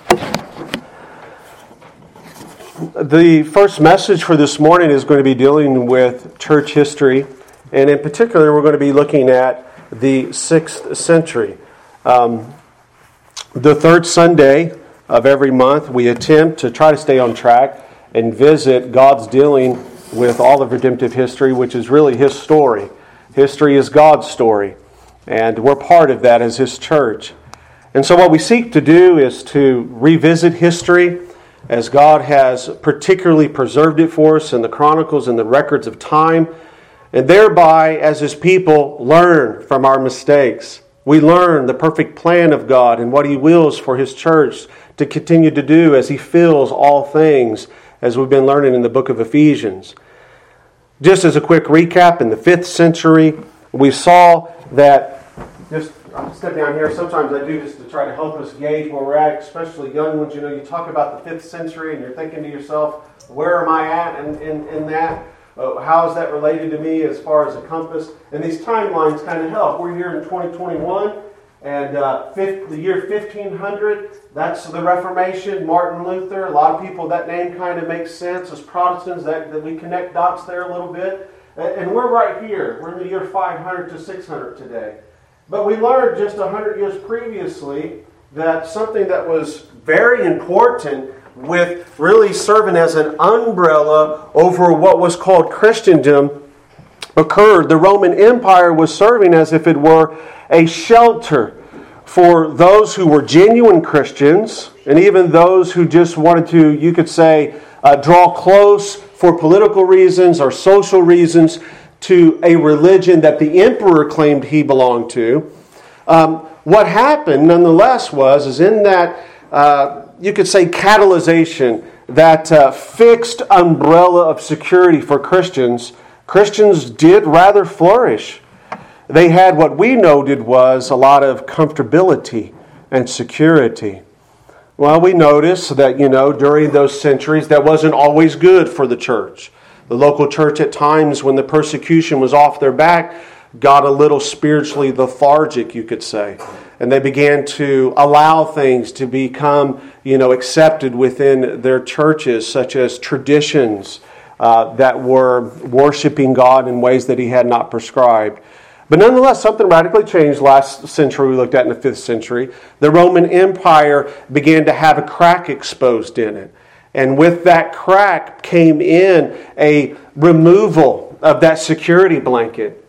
The first message for this morning is going to be dealing with church history, and in particular, we're going to be looking at the 6th century. The third Sunday of every month, we attempt to try to stay on track and visit God's dealing with all of redemptive history, which is really His story. History is God's story, and we're part of that as His church. And so what we seek to do is to revisit history as God has particularly preserved it for us in the chronicles and the records of time, and thereby, as His people, learn from our mistakes. We learn the perfect plan of God and what He wills for His church to continue to do as He fills all things, as we've been learning in the book of Ephesians. Just as a quick recap, in the 5th century, we saw that, I'll step down here. Sometimes I do this to try to help us gauge where we're at, especially young ones. You know, you talk about the 5th century and you're thinking to yourself, where am I at in that? How is that related to me as far as a compass? And these timelines kind of help. We're here in 2021, and the year 1500, that's the Reformation, Martin Luther. A lot of people, that name kind of makes sense. As Protestants, that we connect dots there a little bit. And we're right here. We're in the year 500 to 600 today. But we learned just 100 years previously that something that was very important with really serving as an umbrella over what was called Christendom occurred. The Roman Empire was serving as if it were a shelter for those who were genuine Christians, and even those who just wanted to, you could say, draw close for political reasons or social reasons to a religion that the emperor claimed he belonged to. What happened, nonetheless, is in that, you could say, catalyzation, that fixed umbrella of security for Christians, Christians did rather flourish. They had what we noted was a lot of comfortability and security. Well, we noticed that, during those centuries, that wasn't always good for the church. The local church at times, when the persecution was off their back, got a little spiritually lethargic, you could say. And they began to allow things to become, accepted within their churches, such as traditions that were worshiping God in ways that He had not prescribed. But nonetheless, something radically changed last century we looked at in the 5th century. The Roman Empire began to have a crack exposed in it. And with that crack came in a removal of that security blanket.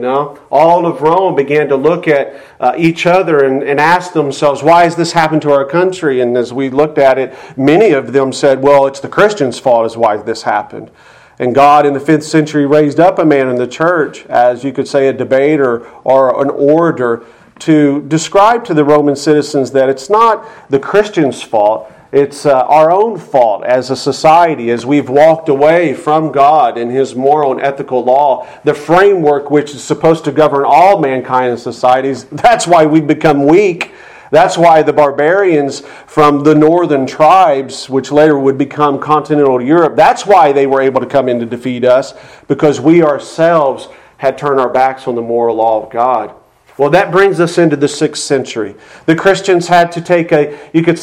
All of Rome began to look at each other and ask themselves, why has this happened to our country? And as we looked at it, many of them said, well, it's the Christians' fault is why this happened. And God in the 5th century raised up a man in the church, as you could say a debater or an orator, to describe to the Roman citizens that it's not the Christians' fault. It's our own fault as a society, as we've walked away from God and His moral and ethical law, the framework which is supposed to govern all mankind and societies. That's why we've become weak. That's why the barbarians from the northern tribes, which later would become continental Europe, that's why they were able to come in to defeat us, because we ourselves had turned our backs on the moral law of God. Well, that brings us into the 6th century. The Christians had to take a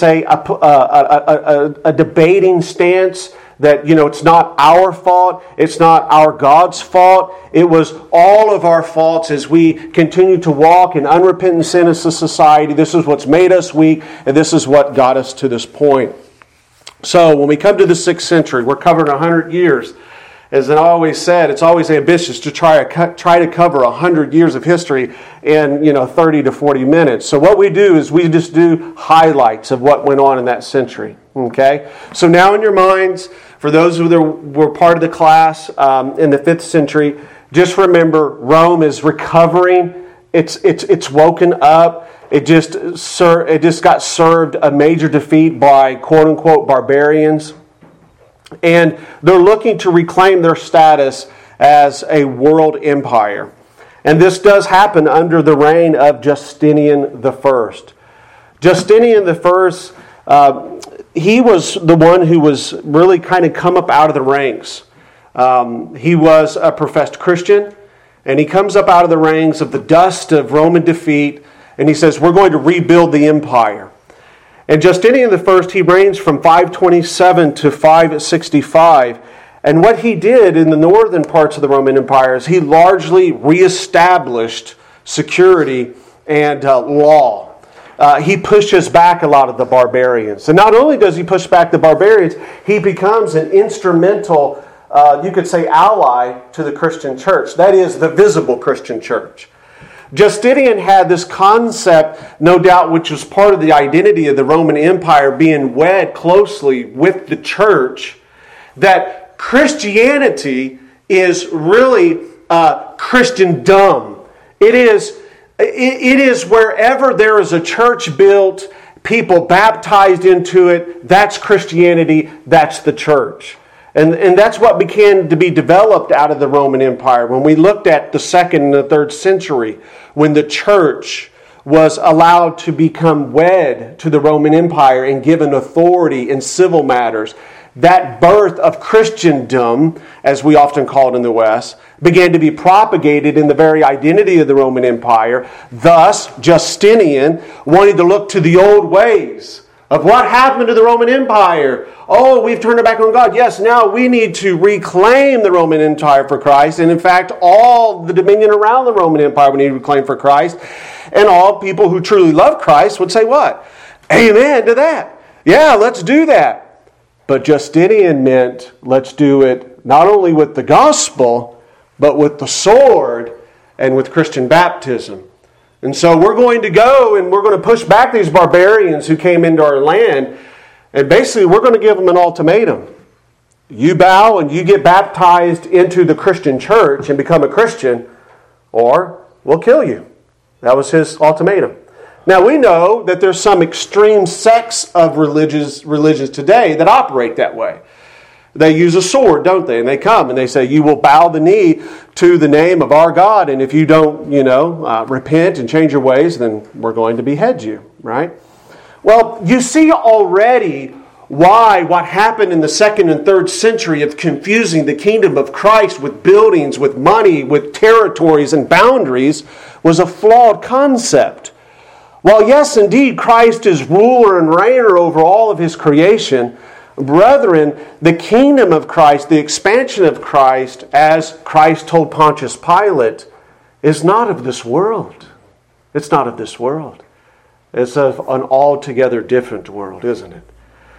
debating stance that, it's not our fault, it's not our God's fault. It was all of our faults as we continue to walk in unrepentant sin as a society. This is what's made us weak, and this is what got us to this point. So, when we come to the 6th century, we're covering 100 years. As I always said, it's always ambitious to try to cover 100 years of history in 30 to 40 minutes. So what we do is we just do highlights of what went on in that century. Okay? So now in your minds, for those who were part of the class in the 5th century, just remember Rome is recovering. It's woken up. It just got served a major defeat by quote unquote barbarians. And they're looking to reclaim their status as a world empire. And this does happen under the reign of Justinian I. Justinian I, he was the one who was really kind of come up out of the ranks. He was a professed Christian, and he comes up out of the ranks of the dust of Roman defeat, and he says, we're going to rebuild the empire. And Justinian I, he reigns from 527 to 565. And what he did in the northern parts of the Roman Empire is he largely reestablished security and law. He pushes back a lot of the barbarians. And not only does he push back the barbarians, he becomes an instrumental, you could say, ally to the Christian church. That is, the visible Christian church. Justinian had this concept, no doubt, which was part of the identity of the Roman Empire, being wed closely with the church, that Christianity is really Christendom. It is wherever there is a church built, people baptized into it, that's Christianity, that's the church. And that's what began to be developed out of the Roman Empire. When we looked at the 2nd and the 3rd century, when the church was allowed to become wed to the Roman Empire and given authority in civil matters, that birth of Christendom, as we often call it in the West, began to be propagated in the very identity of the Roman Empire. Thus, Justinian wanted to look to the old ways of what happened to the Roman Empire. Oh, we've turned it back on God. Yes, now we need to reclaim the Roman Empire for Christ. And in fact, all the dominion around the Roman Empire we need to reclaim for Christ. And all people who truly love Christ would say what? Amen to that. Yeah, let's do that. But Justinian meant let's do it not only with the gospel, but with the sword and with Christian baptism. And so we're going to go and we're going to push back these barbarians who came into our land. And basically we're going to give them an ultimatum. You bow and you get baptized into the Christian church and become a Christian, or we'll kill you. That was his ultimatum. Now we know that there's some extreme sects of religions today that operate that way. They use a sword, don't they? And they come and they say, you will bow the knee to the name of our God. And if you don't, repent and change your ways, then we're going to behead you, right? Well, you see already why what happened in the 2nd and 3rd century of confusing the kingdom of Christ with buildings, with money, with territories and boundaries was a flawed concept. While yes, indeed, Christ is ruler and reigner over all of his creation, brethren, the kingdom of Christ, the expansion of Christ, as Christ told Pontius Pilate, is not of this world. It's not of this world. It's of an altogether different world, isn't it?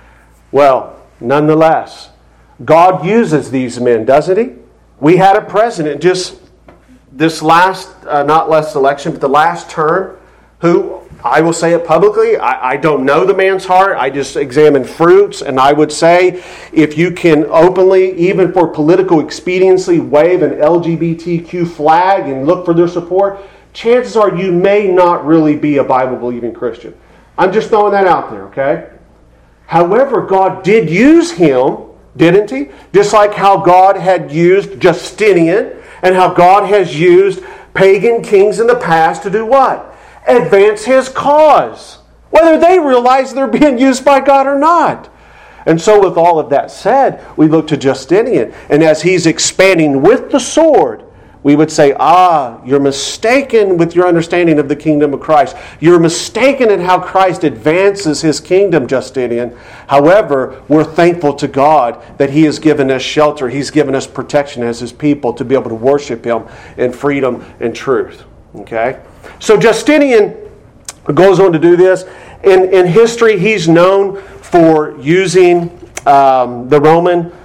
Well, nonetheless, God uses these men, doesn't he? We had a president just this last, not last election, but the last term, who, I will say it publicly, I don't know the man's heart. I just examine fruits. And I would say if you can openly, even for political expediency, wave an LGBTQ flag and look for their support, chances are you may not really be a Bible-believing Christian. I'm just throwing that out there, okay? However, God did use him, didn't he? Just like how God had used Justinian and how God has used pagan kings in the past to do what? Advance his cause, whether they realize they're being used by God or not. And so with all of that said, we look to Justinian, and as he's expanding with the sword, we would say, you're mistaken with your understanding of the kingdom of Christ. You're mistaken in how Christ advances his kingdom, Justinian. However, we're thankful to God that he has given us shelter. He's given us protection as his people to be able to worship him in freedom and truth. Okay? So Justinian goes on to do this. In history, he's known for using the Roman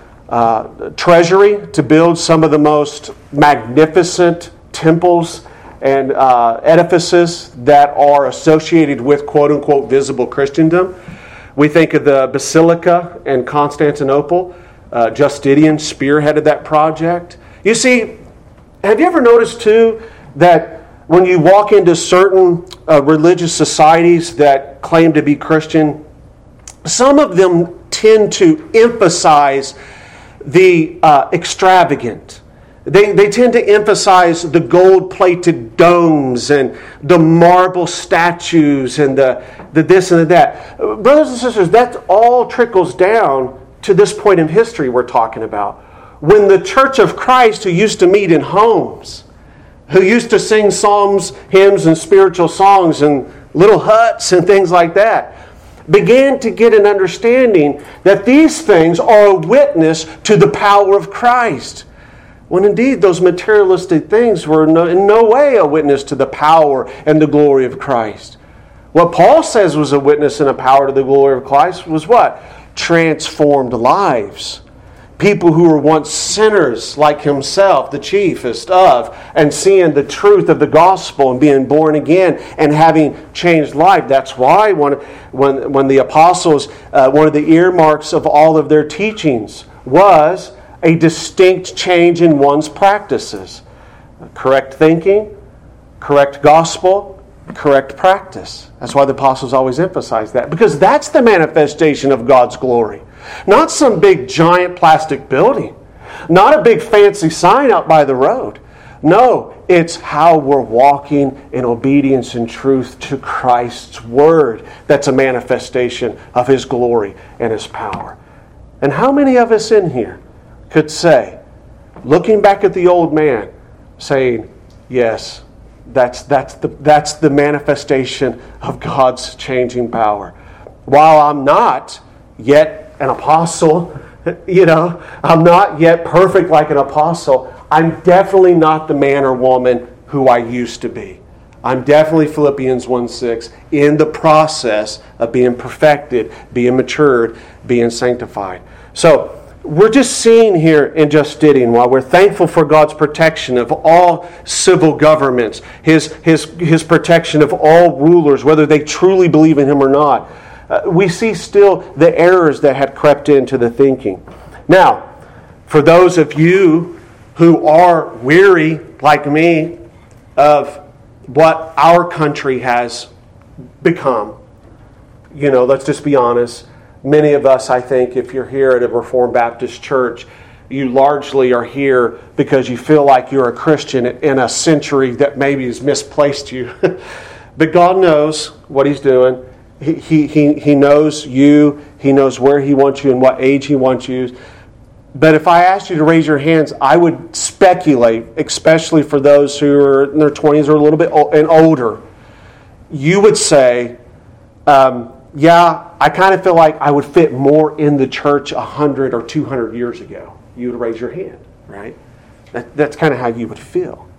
treasury to build some of the most magnificent temples and edifices that are associated with quote-unquote visible Christendom. We think of the Basilica in Constantinople. Justinian spearheaded that project. You see, have you ever noticed too that when you walk into certain religious societies that claim to be Christian, some of them tend to emphasize the extravagant. They tend to emphasize the gold-plated domes and the marble statues and the this and the that. Brothers and sisters, that all trickles down to this point in history we're talking about. When the Church of Christ, who used to meet in homes, who used to sing psalms, hymns, and spiritual songs in little huts and things like that, began to get an understanding that these things are a witness to the power of Christ. When indeed those materialistic things were in no way a witness to the power and the glory of Christ. What Paul says was a witness and a power to the glory of Christ was what? Transformed lives. People who were once sinners like himself, the chiefest of, and seeing the truth of the gospel and being born again and having changed life. That's why when the apostles, one of the earmarks of all of their teachings was a distinct change in one's practices. Correct thinking, correct gospel, correct practice. That's why the apostles always emphasize that. Because that's the manifestation of God's glory. Not some big giant plastic building. Not a big fancy sign out by the road. No, it's how we're walking in obedience and truth to Christ's Word. That's a manifestation of His glory and His power. And how many of us in here could say, looking back at the old man, saying, yes, that's the manifestation of God's changing power. While I'm not yet an apostle, I'm not yet perfect like an apostle, I'm definitely not the man or woman who I used to be. I'm definitely Philippians 1:6 in the process of being perfected, being matured, being sanctified. So, we're just seeing here in Justinian, while we're thankful for God's protection of all civil governments, His protection of all rulers, whether they truly believe in Him or not, we see still the errors that had crept into the thinking. Now, for those of you who are weary, like me, of what our country has become, let's just be honest. Many of us, I think, if you're here at a Reformed Baptist church, you largely are here because you feel like you're a Christian in a century that maybe has misplaced you. But God knows what He's doing. He knows you. He knows where He wants you and what age He wants you. But if I asked you to raise your hands, I would speculate, especially for those who are in their 20s or a little bit and older, you would say, yeah, I kind of feel like I would fit more in the church 100 or 200 years ago. You would raise your hand, right? That's kind of how you would feel.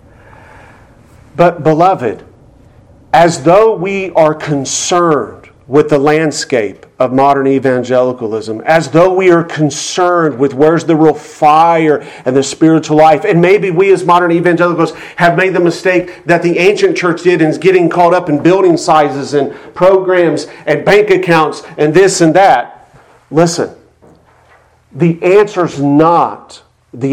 But beloved, as though we are concerned with the landscape of modern evangelicalism, as though we are concerned with where's the real fire and the spiritual life, and maybe we as modern evangelicals have made the mistake that the ancient church did and is getting caught up in building sizes and programs and bank accounts and this and that. Listen, the answer's not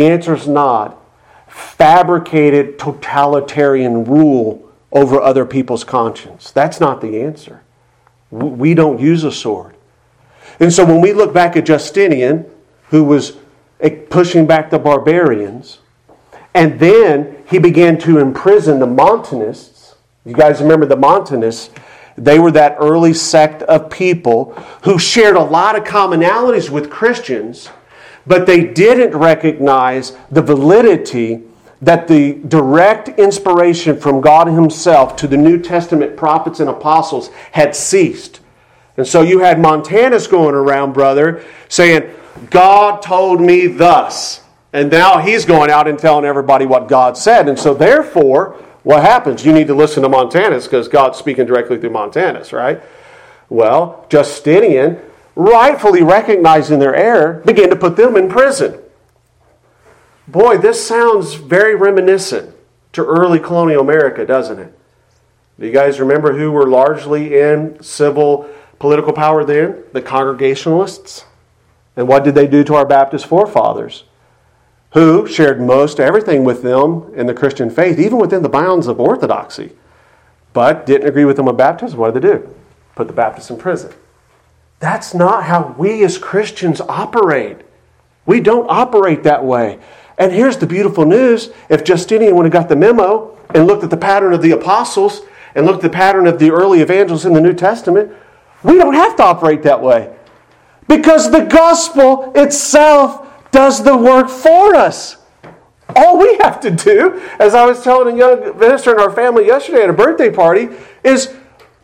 fabricated totalitarian rule over other people's conscience. That's not the answer. We don't use a sword. And so when we look back at Justinian, who was pushing back the barbarians, and then he began to imprison the Montanists. You guys remember the Montanists? They were that early sect of people who shared a lot of commonalities with Christians, but they didn't recognize the validity that the direct inspiration from God Himself to the New Testament prophets and apostles had ceased. And so you had Montanus going around, brother, saying, God told me thus. And now he's going out and telling everybody what God said. And so therefore, what happens? You need to listen to Montanus because God's speaking directly through Montanus, right? Well, Justinian, rightfully recognizing their error, began to put them in prison. Boy, this sounds very reminiscent to early colonial America, doesn't it? Do you guys remember who were largely in civil political power then? The Congregationalists. And what did they do to our Baptist forefathers? Who shared most everything with them in the Christian faith, even within the bounds of orthodoxy, but didn't agree with them on baptism. What did they do? Put the Baptists in prison. That's not how we as Christians operate. We don't operate that way. And here's the beautiful news. If Justinian would have got the memo and looked at the pattern of the apostles and looked at the pattern of the early evangelists in the New Testament, we don't have to operate that way. Because the gospel itself does the work for us. All we have to do, as I was telling a young minister in our family yesterday at a birthday party, is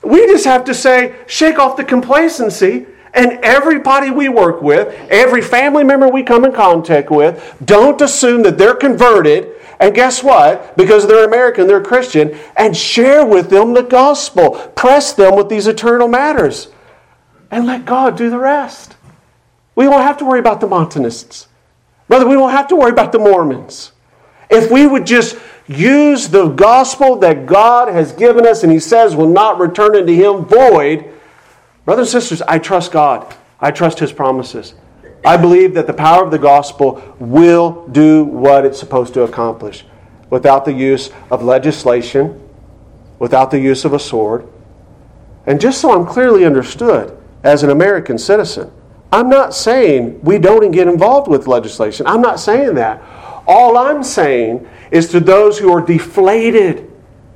We just have to say, shake off the complacency, and everybody we work with, every family member we come in contact with, don't assume that they're converted. And guess what? Because they're American, they're Christian, and share with them the gospel. Press them with these eternal matters. And let God do the rest. We won't have to worry about the Montanists. Brother, we won't have to worry about the Mormons. If we would just use the gospel that God has given us and He says will not return unto Him void, brothers and sisters, I trust God. I trust His promises. I believe that the power of the gospel will do what it's supposed to accomplish without the use of legislation, without the use of a sword. And just so I'm clearly understood as an American citizen, I'm not saying we don't get involved with legislation. I'm not saying that. All I'm saying is to those who are deflated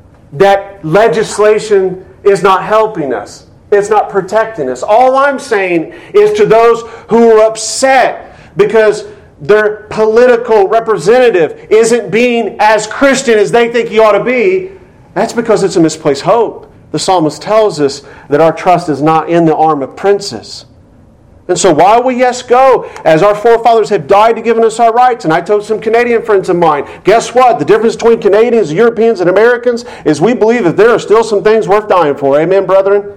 that legislation is not helping us. It's not protecting us. All I'm saying is to those who are upset because their political representative isn't being as Christian as they think he ought to be, that's because it's a misplaced hope. The psalmist tells us that our trust is not in the arm of princes. And so while we, yes, go, as our forefathers have died to give us our rights, and I told some Canadian friends of mine, guess what? The difference between Canadians, Europeans, and Americans is we believe that there are still some things worth dying for. Amen, brethren?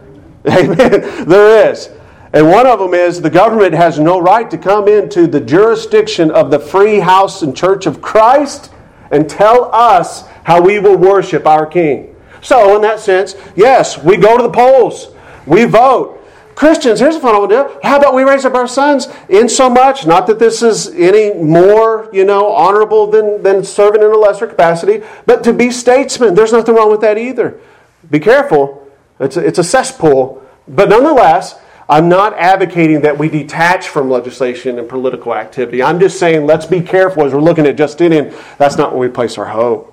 Amen. There is. And one of them is the government has no right to come into the jurisdiction of the free house and church of Christ and tell us how we will worship our King. So in that sense, yes, we go to the polls. We vote. Christians, here's a fun one to do. How about we raise up our sons in so much, not that this is any more, honorable than serving in a lesser capacity, but to be statesmen. There's nothing wrong with that either. Be careful. It's a cesspool. But nonetheless, I'm not advocating that we detach from legislation and political activity. I'm just saying let's be careful as we're looking at Justinian. That's not where we place our hope.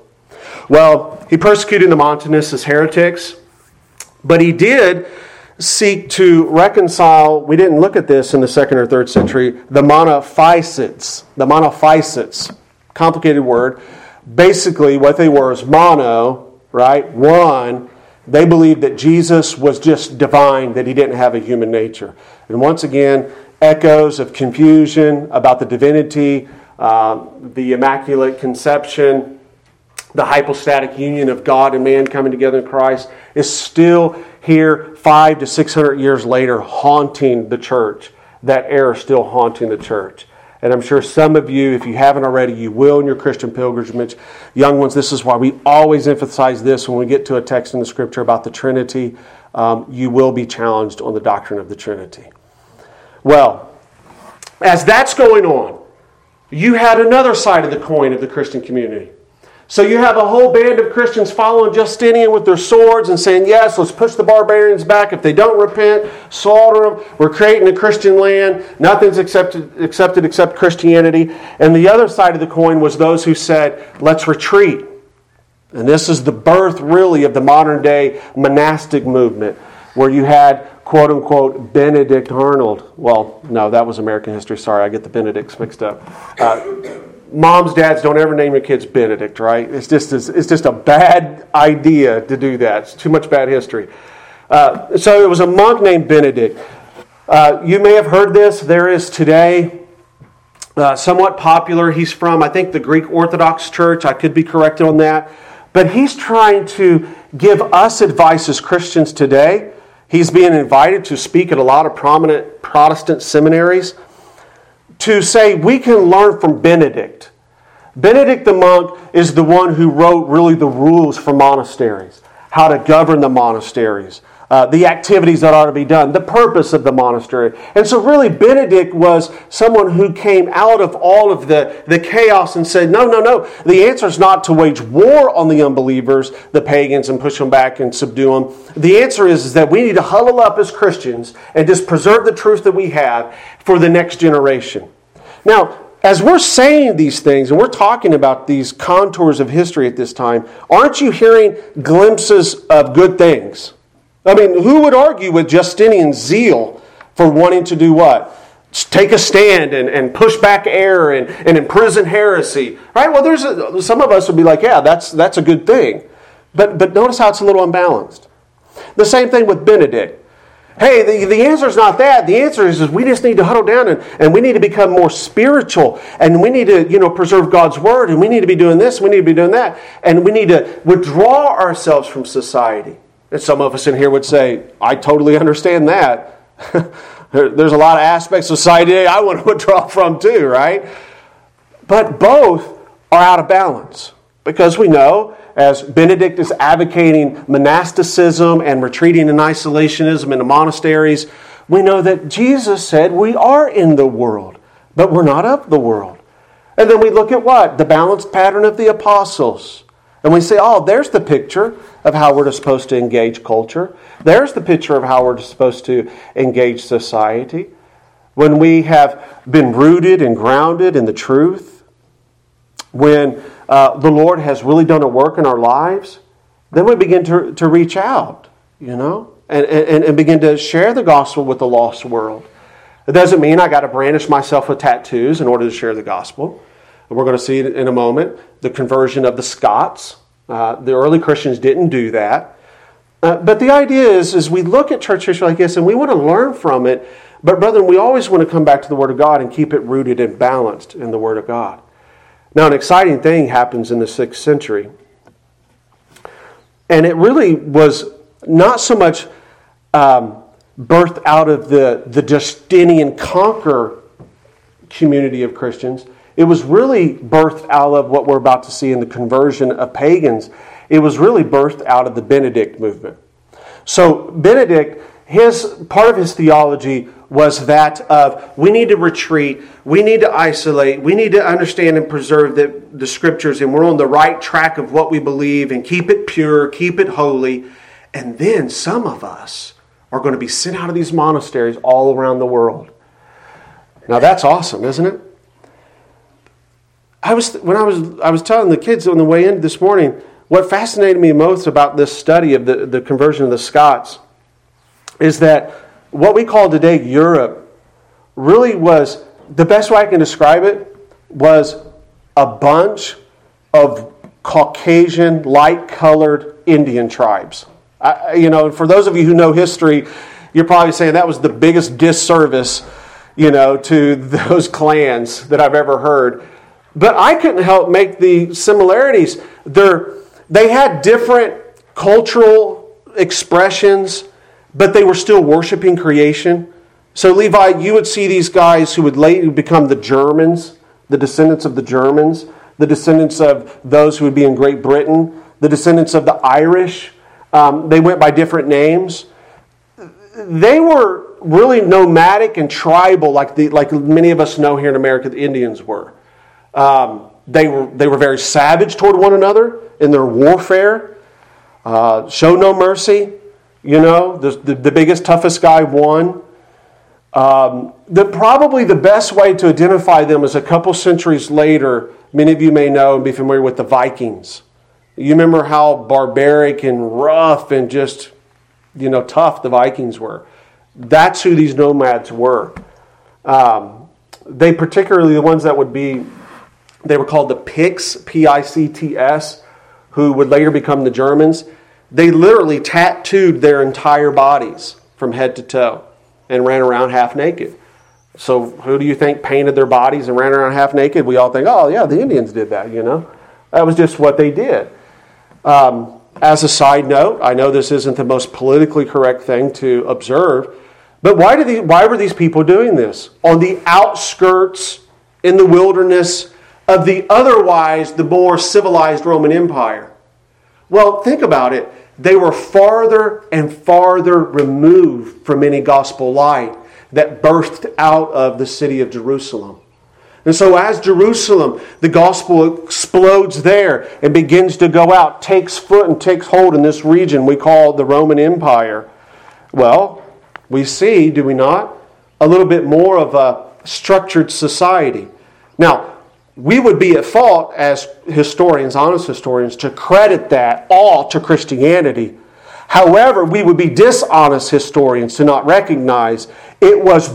Well, he persecuted the Montanists as heretics, but he did seek to reconcile, we didn't look at this in the 2nd or 3rd century, the Monophysites. The Monophysites, complicated word. Basically, what they were is mono, right? One. They believed that Jesus was just divine, that He didn't have a human nature. And once again, echoes of confusion about the divinity, the Immaculate Conception, the hypostatic union of God and man coming together in Christ is still here 500 to 600 years later haunting the church. That error still haunting the church. And I'm sure some of you, if you haven't already, you will in your Christian pilgrimage. Young ones, this is why we always emphasize this when we get to a text in the Scripture about the Trinity. You will be challenged on the doctrine of the Trinity. Well, as that's going on, you had another side of the coin of the Christian community. So you have a whole band of Christians following Justinian with their swords and saying, yes, let's push the barbarians back. If they don't repent, slaughter them. We're creating a Christian land. Nothing's accepted except Christianity. And the other side of the coin was those who said, let's retreat. And this is the birth, really, of the modern day monastic movement, where you had, quote unquote, Benedict Arnold. Well, no, that was American history. Sorry, I get the Benedicts mixed up. Moms, dads, don't ever name your kids Benedict, right? It's just a bad idea to do that. It's too much bad history. So it was a monk named Benedict. You may have heard this. There is today somewhat popular. He's from, I think, the Greek Orthodox Church. I could be corrected on that. But he's trying to give us advice as Christians today. He's being invited to speak at a lot of prominent Protestant seminaries to say we can learn from Benedict. Benedict the monk is the one who wrote really the rules for monasteries, how to govern the monasteries, the activities that ought to be done, the purpose of the monastery. And so really Benedict was someone who came out of all of the chaos and said, no. The answer is not to wage war on the unbelievers, the pagans, and push them back and subdue them. The answer is that we need to huddle up as Christians and just preserve the truth that we have for the next generation. Now, as we're saying these things and we're talking about these contours of history at this time, aren't you hearing glimpses of good things? I mean, who would argue with Justinian's zeal for wanting to do what? Take a stand and push back error and imprison heresy. Right? Well, some of us would be like, yeah, that's a good thing. But notice how it's a little unbalanced. The same thing with Benedict. Hey, the answer is not that. The answer is we just need to huddle down and we need to become more spiritual. And we need to, preserve God's Word. And we need to be doing this. We need to be doing that. And we need to withdraw ourselves from society. And some of us in here would say, I totally understand that. There's a lot of aspects of society I want to withdraw from too, right? But both are out of balance. Because we know, as Benedict is advocating monasticism and retreating in isolationism in the monasteries, we know that Jesus said we are in the world, but we're not of the world. And then we look at what? The balanced pattern of the apostles. And we say, oh, there's the picture of how we're supposed to engage culture. There's the picture of how we're supposed to engage society. When we have been rooted and grounded in the truth, when the Lord has really done a work in our lives, then we begin to reach out, and begin to share the gospel with the lost world. It doesn't mean I got to brandish myself with tattoos in order to share the gospel. We're going to see in a moment the conversion of the Scots. The early Christians didn't do that. But the idea is we look at church history like this and we want to learn from it. But brethren, we always want to come back to the Word of God and keep it rooted and balanced in the Word of God. Now, an exciting thing happens in the 6th century. And it really was not so much birthed out of the Justinian conquer community of Christians. It was really birthed out of what we're about to see in the conversion of pagans. It was really birthed out of the Benedict movement. So Benedict, part of his theology was that of we need to retreat, we need to isolate, we need to understand and preserve the Scriptures, and we're on the right track of what we believe, and keep it pure, keep it holy. And then some of us are going to be sent out of these monasteries all around the world. Now that's awesome, isn't it? I was telling the kids on the way in this morning, what fascinated me most about this study of the conversion of the Scots is that what we call today Europe really was, the best way I can describe it, was a bunch of Caucasian, light-colored Indian tribes. For those of you who know history, you're probably saying that was the biggest disservice, to those clans that I've ever heard. But I couldn't help make the similarities. They had different cultural expressions, but they were still worshiping creation. So Levi, you would see these guys who would later become the Germans, the descendants of the Germans, the descendants of those who would be in Great Britain, the descendants of the Irish. They went by different names. They were really nomadic and tribal, like many of us know here in America the Indians were. They were very savage toward one another in their warfare. Show no mercy. The biggest, toughest guy won. Probably the best way to identify them is a couple centuries later. Many of you may know and be familiar with the Vikings. You remember how barbaric and rough and just, tough the Vikings were. That's who these nomads were. They particularly, the ones that would be, they were called the Picts, P-I-C-T-S, who would later become the Germans. They literally tattooed their entire bodies from head to toe and ran around half naked. So who do you think painted their bodies and ran around half naked? We all think, oh yeah, the Indians did that, That was just what they did. As a side note, I know this isn't the most politically correct thing to observe, but why were these people doing this? On the outskirts, in the wilderness of the more civilized Roman Empire. Well, think about it. They were farther and farther removed from any gospel light that birthed out of the city of Jerusalem. And so as Jerusalem, the gospel explodes there and begins to go out, takes foot and takes hold in this region we call the Roman Empire. Well, we see, do we not, a little bit more of a structured society. Now, we would be at fault as historians, honest historians, to credit that all to Christianity. However, we would be dishonest historians to not recognize it was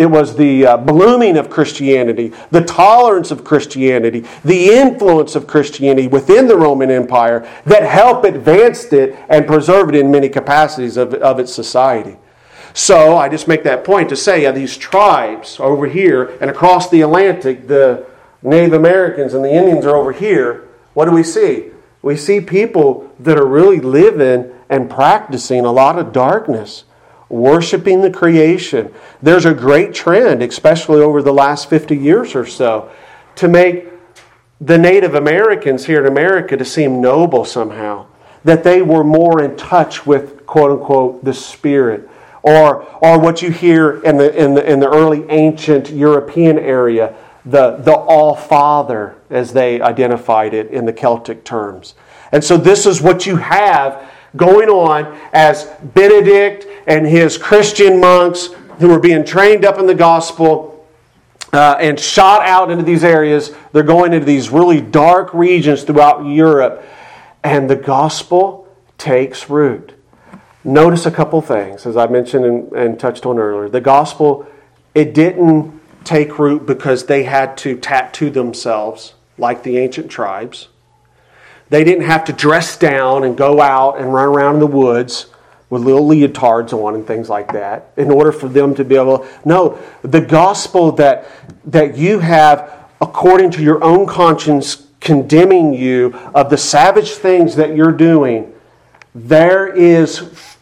the blooming of Christianity, the tolerance of Christianity, the influence of Christianity within the Roman Empire that helped advance it and preserve it in many capacities of its society. So I just make that point to say these tribes over here and across the Atlantic, the Native Americans and the Indians are over here. What do we see? We see people that are really living and practicing a lot of darkness, worshiping the creation. There's a great trend, especially over the last 50 years or so, to make the Native Americans here in America to seem noble somehow, that they were more in touch with, quote unquote, the Spirit, or what you hear in the early ancient European area, the All-Father, as they identified it in the Celtic terms. And so this is what you have going on as Benedict and his Christian monks who are being trained up in the gospel and shot out into these areas. They're going into these really dark regions throughout Europe. And the gospel takes root. Notice a couple things, as I mentioned and touched on earlier. The gospel, it didn't take root because they had to tattoo themselves like the ancient tribes. They didn't have to dress down and go out and run around in the woods with little leotards on and things like that in order for them to be able to... No, the gospel that you have, according to your own conscience, condemning you of the savage things that you're doing, there is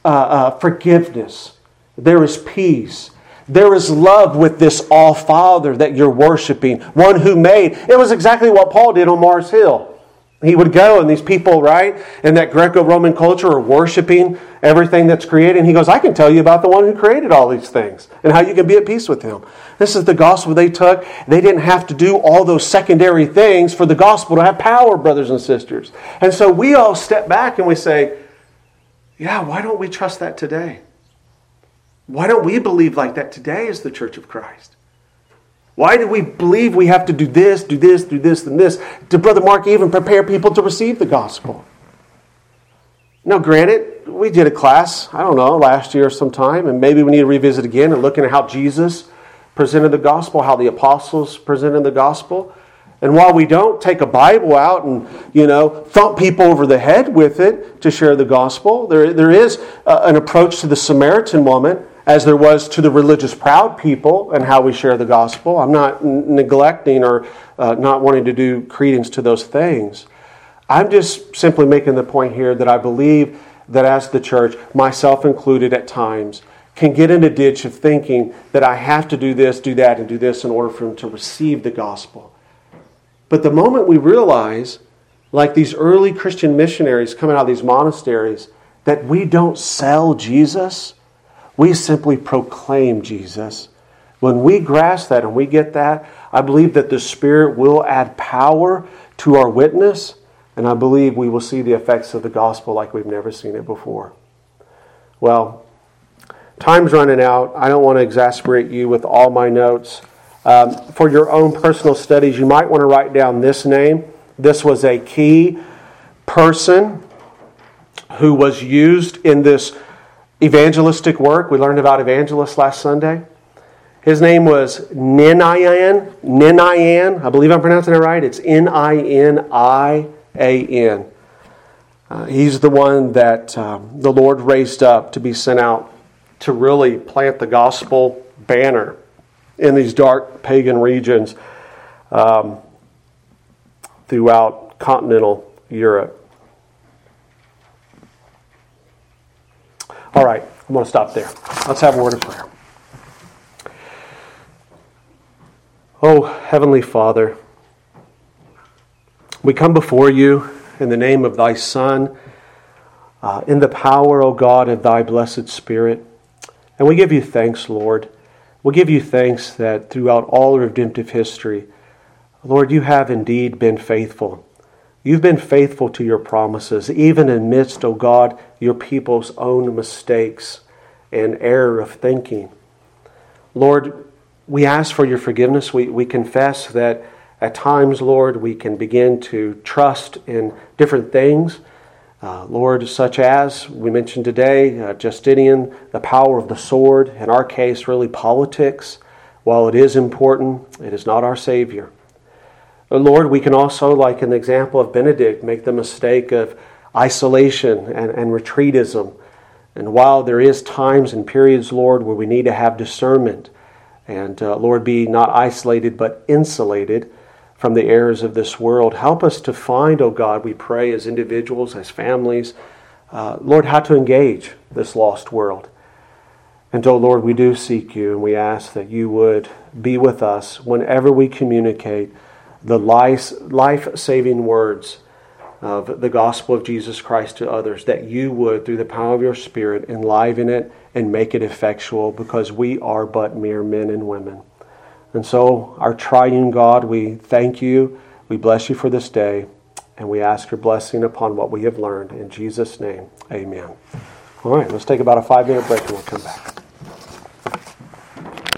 forgiveness. There is peace. There is love with this All-Father that you're worshiping, one who made... It was exactly what Paul did on Mars Hill. He would go, and these people, right, in that Greco-Roman culture are worshiping everything that's created. And he goes, I can tell you about the one who created all these things and how you can be at peace with him. This is the gospel they took. They didn't have to do all those secondary things for the gospel to have power, brothers and sisters. And so we all step back and we say, yeah, why don't we trust that today? Why don't we believe like that today as the Church of Christ? Why do we believe we have to do this, and this? Did Brother Mark even prepare people to receive the gospel? Now, granted, we did a class, I don't know, last year sometime, and maybe we need to revisit again and looking at how Jesus presented the gospel, how the apostles presented the gospel. And while we don't take a Bible out and, thump people over the head with it to share the gospel, there is an approach to the Samaritan woman as there was to the religious proud people and how we share the gospel. I'm not neglecting or not wanting to do credence to those things. I'm just simply making the point here that I believe that as the church, myself included at times, can get in a ditch of thinking that I have to do this, do that, and do this in order for them to receive the gospel. But the moment we realize, like these early Christian missionaries coming out of these monasteries, that we don't sell Jesus, we simply proclaim Jesus. When we grasp that and we get that, I believe that the Spirit will add power to our witness, and I believe we will see the effects of the gospel like we've never seen it before. Well, time's running out. I don't want to exasperate you with all my notes. For your own personal studies, you might want to write down this name. This was a key person who was used in this evangelistic work. We learned about evangelists last Sunday. His name was Ninian. I believe I'm pronouncing it right. It's Ninian. He's the one that the Lord raised up to be sent out to really plant the gospel banner in these dark pagan regions throughout continental Europe. All right, I'm going to stop there. Let's have a word of prayer. Oh, Heavenly Father, we come before you in the name of thy Son, in the power, O God, of thy blessed Spirit. And we give you thanks, Lord. We give you thanks that throughout all redemptive history, Lord, you have indeed been faithful. You've been faithful to your promises, even amidst, O God, your people's own mistakes and error of thinking. Lord, we ask for your forgiveness. We confess that at times, Lord, we can begin to trust in different things Lord, such as we mentioned today, Justinian, the power of the sword, in our case, really politics. While it is important, it is not our Savior. Lord, we can also, like in the example of Benedict, make the mistake of isolation and retreatism. And while there is times and periods, Lord, where we need to have discernment and, Lord, be not isolated but insulated from the errors of this world, help us to find, oh God, we pray as individuals, as families, Lord, how to engage this lost world. And, oh Lord, we do seek you, and we ask that you would be with us whenever we communicate the life-saving words of the gospel of Jesus Christ to others, that you would, through the power of your Spirit, enliven it and make it effectual, because we are but mere men and women. And so, our triune God, we thank you, we bless you for this day, and we ask your blessing upon what we have learned. In Jesus' name, amen. All right, let's take about a 5-minute break and we'll come back.